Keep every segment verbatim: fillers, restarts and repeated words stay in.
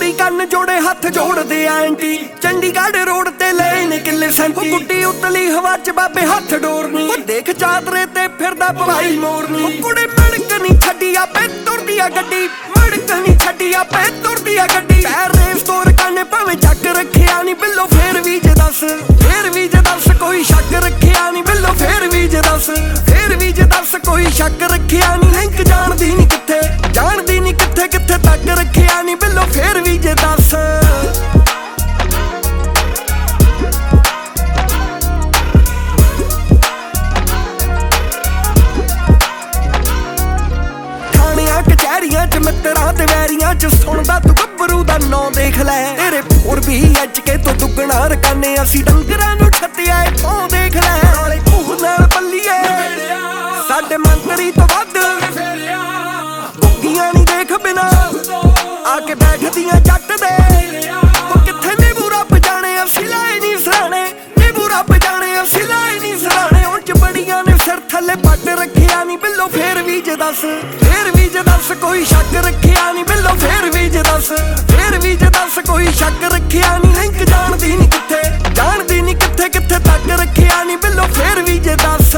ਕੁੜੀ ਕੰਨ ਜੋੜੇ ਹੱਥ ਜੋੜਦੇ ਆਂਟੀ ਚੰਡੀਗੜ੍ਹ ਰੋਡ ਤੇ ਲੈਣ ਕਿੱਲੇ ਸੈਂਟੀ ਗੁੱਡੀ ਉਤਲੀ ਹਵਾ ਚ ਬਾਬੇ ਹੱਥ ਡੋਰਨੀ ਉਹ ਦੇਖ ਚਾਦਰੇ ਤੇ ਫਿਰਦਾ ਭਵਾਈ ਮੋਰਨੀ ਕੁੜੀ ਮੜਕ ਨਹੀਂ ਛੱਡੀ ਆਪੇ ਤੁਰਦੀ ਆ ਗੱਡੀ ਮੜਕ ਨਹੀਂ ਛੱਡੀ ਆਪੇ ਤੁਰਦੀ ਆ ਗੱਡੀ ਪੈਰ ਰੇਸ ਤੋਰ ਕੰਨੇ ਭਾਵੇਂ ਚੱਕ ਰੱਖਿਆ ਨਹੀਂ ਬਿੱਲੋ ਫੇਰ ਵੀ ਜੇ ਦੱਸ ਫੇਰ ਵੀ ਜੇ ਦੱਸ ਕੋਈ ਸ਼ੱਕ ਰੱਖਿਆ ਨਹੀਂ ਬਿੱਲੋ ਫੇਰ ਵੀ ਜੇ ਦੱਸ ਫੇਰ ਵੀ ਜੇ ਦੱਸ ਕੋਈ ਸ਼ੱਕ ਰੱਖਿਆ ਨਹੀਂ ਲਿੰਕ ਜਾਣਦੀ ਨਹੀਂ ਕਿੱਥੇ ਜਾਣਦੀ ਨਹੀਂ ਕਿੱਥੇ ਕਿੱਥੇ ਤੱਕ ਰੱਖਿਆ ਨਹੀਂ ਬਿੱਲੋ ਫੇਰ ਵੀ ਜੇ ਦੱਸ ਥਾਣਿਆਂ ਕਚਹਿਰੀਆਂ ਚ ਮਿੱਤਰਾਂ ਤੇ ਵੈਰੀਆਂ ਚ ਸੁਣਦਾ ਤੂੰ ਗੱਭਰੂ ਦਾ ਨਾਂ ਦੇਖ ਲੈ ਤੇਰੇ ਹੋਰ ਵੀ ਅੱਜ ਕੇ ਤੋਂ ਦੁੱਗਣਾ ਰਕਾਨੇ ਅਸੀਂ ਡੰਗਰਾਂ ਨੂੰ ਛੱਤਿਆ ਇੱਥੋਂ ਦੇਖ ਲੈ ਨਾਲੇ ਭੂਰ ਨਾਲ ਪੱਲੀਏ ਸਾਡੇ ਮੰਤਰੀ ਤੋਂ ਵੱਧ ਗੁੱਗੀਆਂ ਨਹੀਂ ਦੇਖ ਬਿਨਾ ਆ ਕੇ ਬੈਠਦੀਆਂ ਜੱਟ ਦੇ ਉਹ ਕਿੱਥੇ ਨਿੰਬੂ ਰੱਬ ਜਾਣੇ ਅਸੀਂ ਲਾਏ ਨਹੀਂ ਸਰਾਣੇ ਨਿੰਬੂ ਰੱਬ ਜਾਣੇ ਅਸੀਂ ਲਾਏ ਨਹੀਂ ਸਰਾਣੇ ਉਹ ਚ ਬੜੀਆਂ ਨੇ ਸਿਰ ਥੱਲੇ ਪੱਟ ਰੱਖਿਆ ਨਹੀਂ ਬਿੱਲੋ ਫੇਰ ਵੀ ਜੇ ਦੱਸ ਫੇਰ ਵੀ ਜੇ ਦੱਸ ਕੋਈ ਸ਼ੱਕ ਰੱਖਿਆ ਨਹੀਂ ਬਿੱਲੋ ਫੇਰ ਵੀ ਜੇ ਦੱਸ ਫੇਰ ਵੀ ਜੇ ਦੱਸ ਕੋਈ ਸ਼ੱਕ ਰੱਖਿਆ ਨਹੀਂ ਲਿੰਕ ਜਾਣਦੀ ਨਹੀਂ ਕਿੱਥੇ ਜਾਣਦੀ ਨਹੀਂ ਕਿੱਥੇ ਕਿੱਥੇ ਤੱਕ ਰੱਖਿਆ ਨਹੀਂ ਬਿੱਲੋ ਫੇਰ ਵੀ ਜੇ ਦੱਸ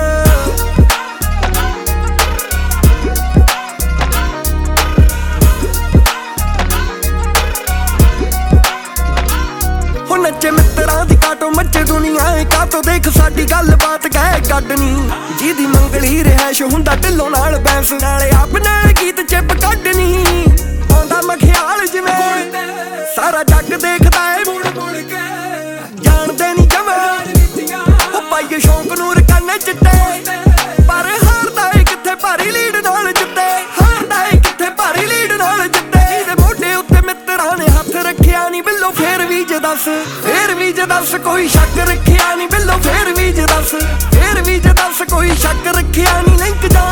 ਨੱਚੇ ਮਿੱਤਰਾਂ ਦੀ ਕਾਟੋ ਮੱਚੇ ਦੁਨੀਆ ਏ ਕਾਤੋਂ ਦੇਖ ਸਾਡੀ ਗੱਲਬਾਤ ਕਹਿ ਕੱਢਣੀ ਜਿਹਦੀ ਮੰਗਲੀ ਰਹਿਸ਼ ਹੁੰਦਾ ਢਿੱਲੋਂ ਨਾਲ ਬੈਂਸ ਨਾਲੇ ਆਪ ਨਾਲ ਗੀਤ ਚਿੱਪ ਕੱਢਣੀ ਆਉਂਦਾ ਮਖਿਆਲ ਜਿਵੇਂ ਸਾਰਾ ਜੱਗ ਦੇਖਦਾ ਏ ਮੁੜ ਮੁੜ ਕੇ ਜਾਣਦੇ ਨਹੀਂ ਜਮਾ ਉਹ ਪਾਈਏ ਸ਼ੌਂਕ ਨੂੰ ਰਕਾਨੇ ਚਿੱਟੇ ਪਰ ਹਾਰਦਾ ਏ ਕਿੱਥੇ ਭਾਰੀ ਲੀਡ ਨਾਲ ਜਿੱਤੇ ਹਾਰਦਾ ਏ ਕਿੱਥੇ ਭਾਰੀ ਲੀਡ ਨਾਲ ਜਿੱਤੇ ਇਹਦੇ ਮੋਢੇ ਉੱਤੇ ਮਿੱਤਰਾਂ ਨੇ ਹੱਥ ਰੱਖਿਆ ਨਹੀਂ ਬਿੱਲੋ ਫੇਰ ਵੀ ਜੇ ਦੱਸ ਫੇਰ ਵੀ ਜੇ ਦੱਸ ਕੋਈ ਸ਼ੱਕ ਰੱਖਿਆ ਨਹੀਂ ਬਿੱਲੋ ਫੇਰ ਵੀ ਜੇ ਦੱਸ ਫੇਰ ਵੀ ਜੇ ਦੱਸ ਕੋਈ ਸ਼ੱਕ ਰੱਖਿਆ ਨਹੀਂ ਲਿੰਕ ਜਾ